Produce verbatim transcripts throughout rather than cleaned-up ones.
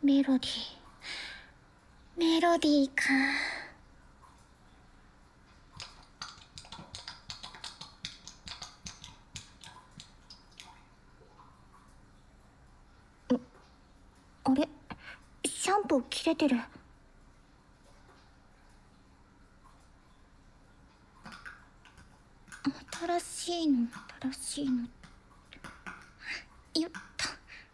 メロディーメロディーか。あれ、シャンプー切れてる。新しいの新しいのよっと。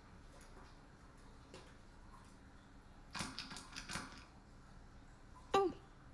うん。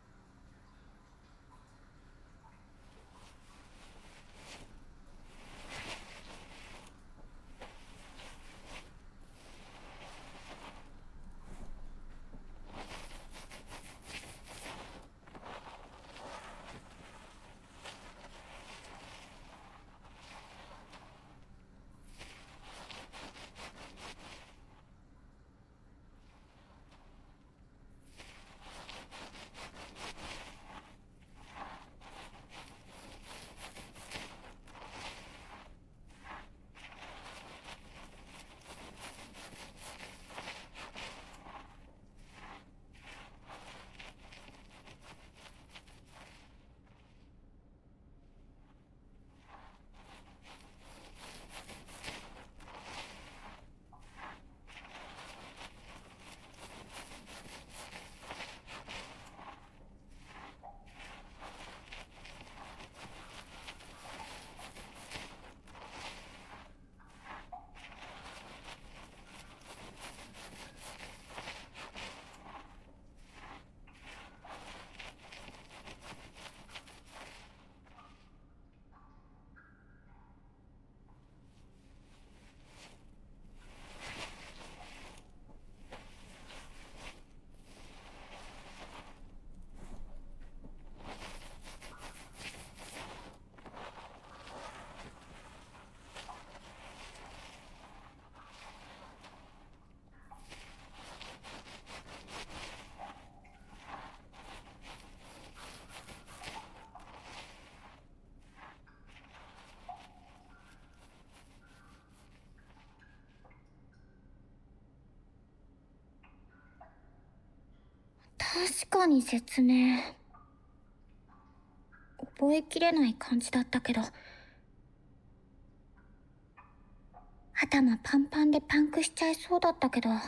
確かに説明覚えきれない感じだったけど、頭パンパンでパンクしちゃいそうだったけど、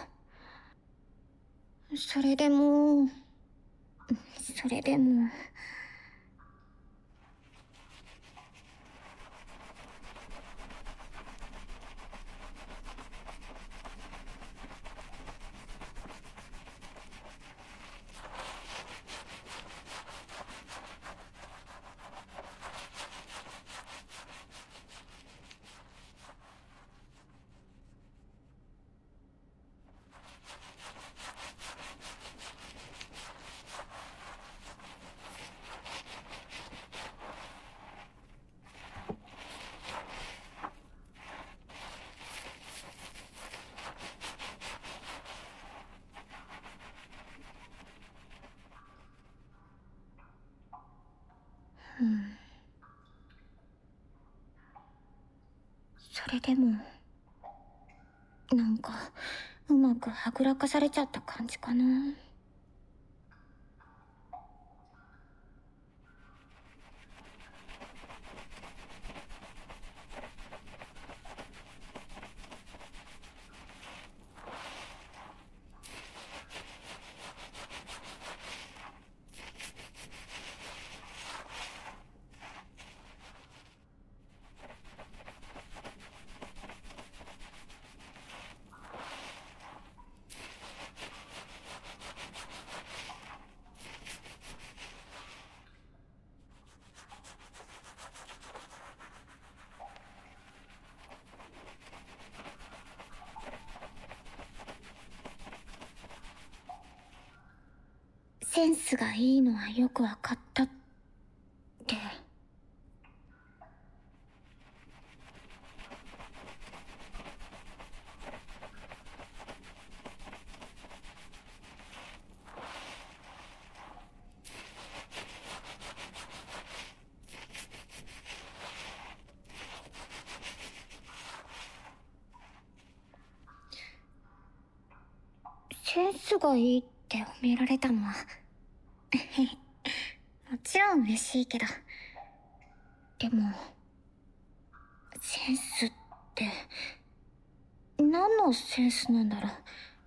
それでもそれでもうん。それでもなんかうまくはぐらかされちゃった感じかな。センスがいいのはよくわかったって。 センスがいいって褒められたのはもちろん嬉しいけど、でもセンスって何のセンスなんだろう。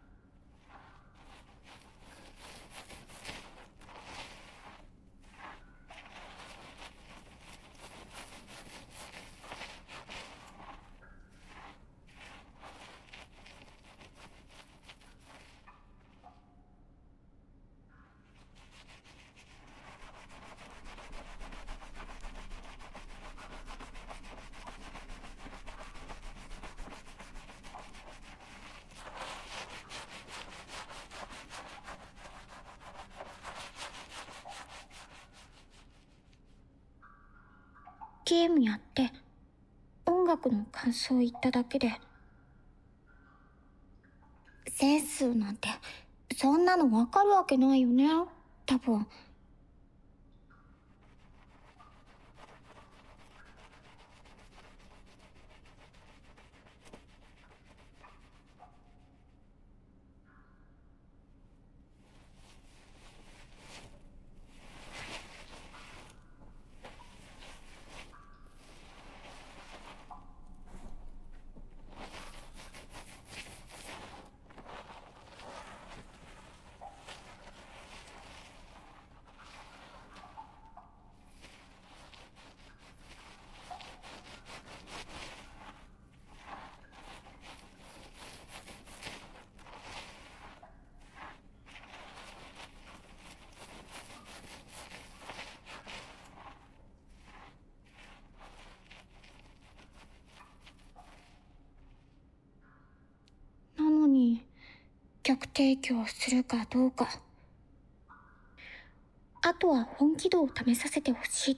ゲームやって音楽の感想言っただけでセンスなんてそんなのわかるわけないよね、多分。なのに曲提供するかどうか、あとは本気度を試させてほしいって。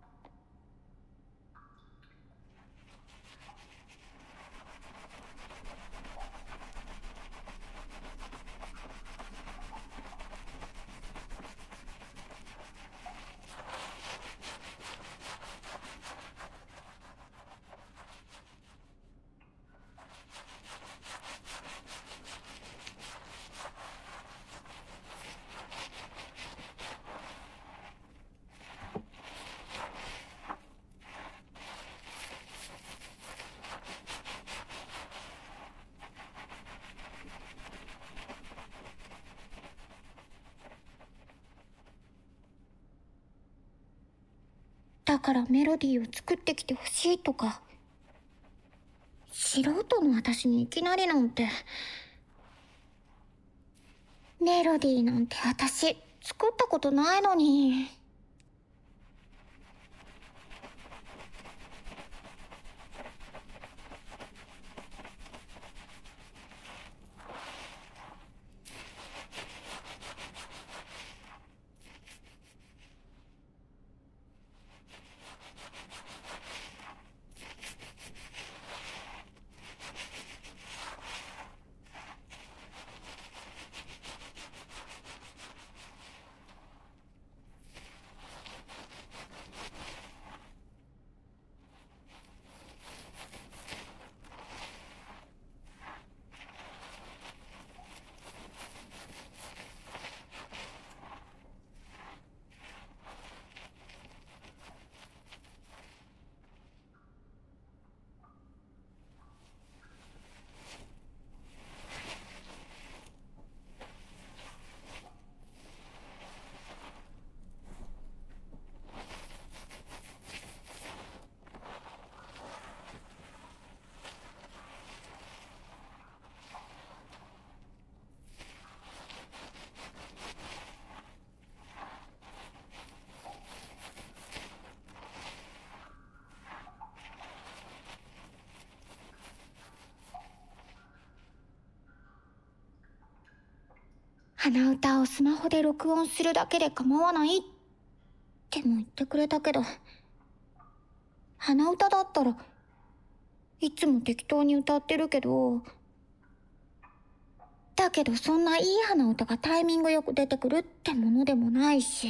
だからメロディーを作ってきてほしいとか、素人の私にいきなりなんて。メロディーなんて私作ったことないのに。鼻歌をスマホで録音するだけで構わないっても言ってくれたけど、鼻歌だったらいつも適当に歌ってるけど、だけどそんないい鼻歌がタイミングよく出てくるってものでもないし。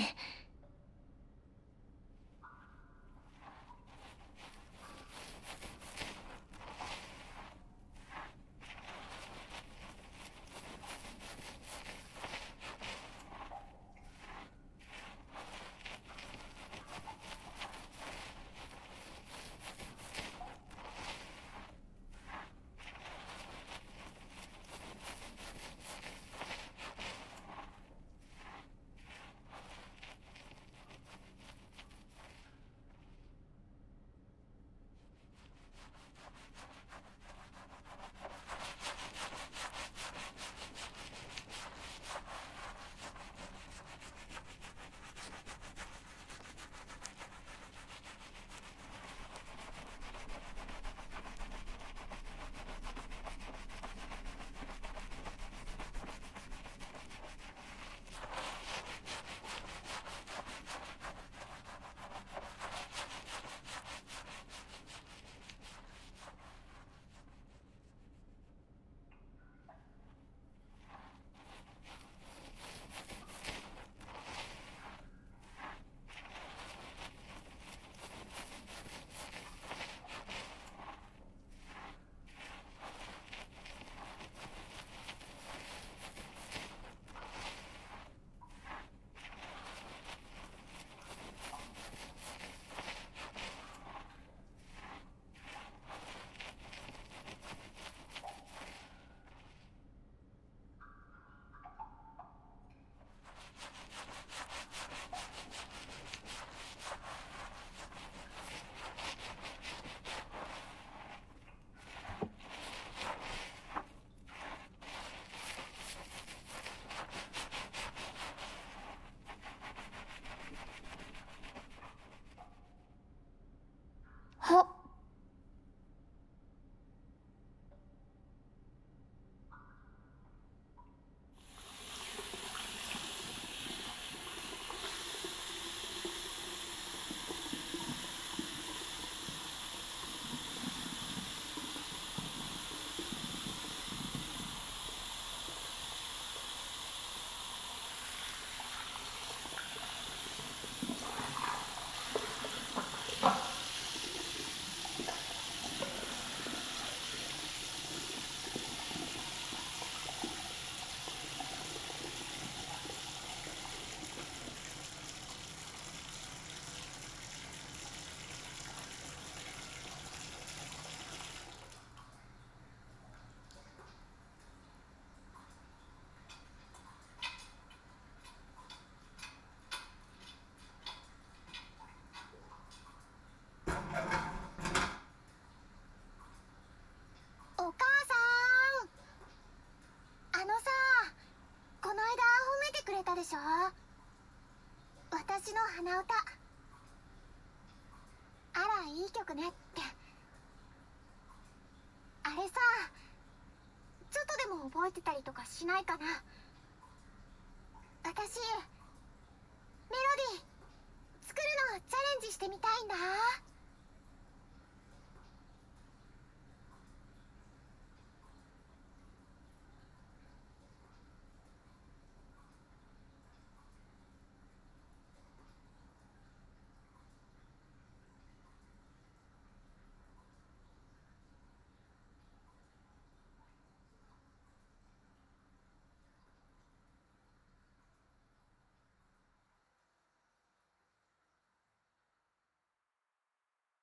ったでしょ、私の鼻歌。あらいい曲ねって。あれさ、ちょっとでも覚えてたりとかしないかな。私メロディー作るのチャレンジしてみたいんだ。